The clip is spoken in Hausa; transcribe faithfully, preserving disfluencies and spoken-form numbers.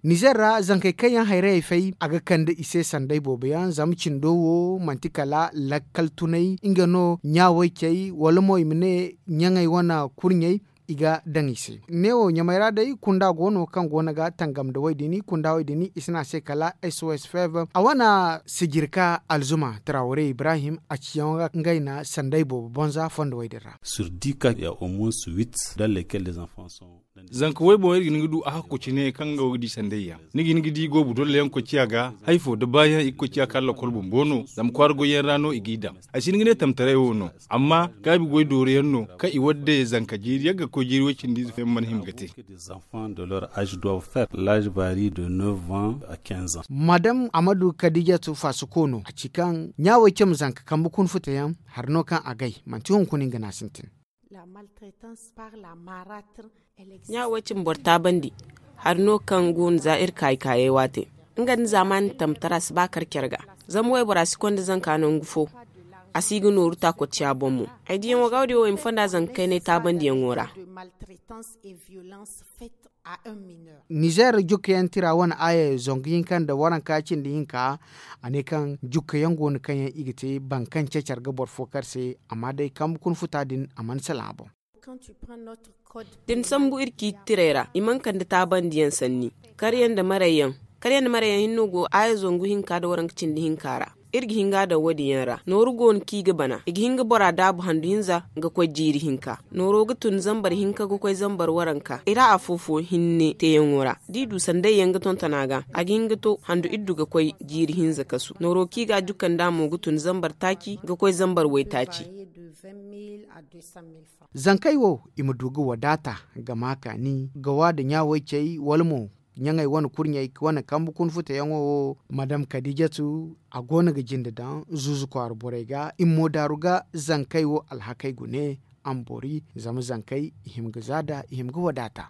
Niger ra zankai kayan haire fai aga kanda ise sandai bobeyan zamcin dowo mantikala lakkal tunai ingano nyawai kai walmo imne nyangai wana kurnyai iga dangise neo nyamaira dai kunda gono kan gona ga tangam da waidini kunda waidini isna se kala S O S Fever awana sigirka alzuma Traoré Ibrahim a ciyan ngaina sandai bobo bonza fondo waidira sur dix cas il y a au moins huit dans lesquels les enfants sont zanka wai bo yiri ngudu a hakko cine kan ga wudi sandayya nigi nigi di go budol yan ko ciaga haifo da bayan ikko ciya kala kolbun bono zam kwargo yan rano igida a shin ngine tamtare wono amma gabi goy dore yanno ka i wadde zanka jiri yaga ko jiri wacin di fe man himgate les enfants de leur âge doivent faire l'âge varie de neuf ans à quinze ans. Madame Amadou Kadijatu Fasukono a cikan nyawo kem zanka kan bukun futayan harno kan agai mantihun kunin gana sintin la maltraitance par la marâtre. Nya wacin borta bandi har no kan gun za'ir kai kaye wate ngan zaman tamtara su bakar kyarga zam wai bora su konda zan kanon gufo asigi no ruta ko ciya bonmu ai diyan wa gawde wo infanda zan kai ne ta bandi yan wora Niger jukayan tira wani aya zongin kan da waran kacin da yinka ane kan jukayan goni kan yan igite bankan cecar gabar fokar sai amma dai kan kun futa din aman salabo din sambu irki tirera iman kan da taban diyan sanni karyan da marayan karyan da marayan hinno go aya zongu hinka da waran kacin da hinkara irgi hinga da wadi yanra noru gon ki ga bana igi hinga bora dabu handu hinza ga kwa jiri hinka noro gutun zambar hinka ga kwa zambar waranka ira afofo hinne te yanwora didu sandai yanga tontanaga agi hinga to handu iddu ga kwa jiri hinza kasu noro ki ga jukan damu gutun zambar taki ga kwa zambar wai taci zankai wo imudugu wadata ga maka ni ga wada nyawai cai walmo nyangai wani kurnya wani kambu kun futa yango madam Kadijatu a gona ga jinda dan zuzu kwar borega immo daruga zankai wo alhakai gune ambori zamu zankai ihim gazada ihim wadata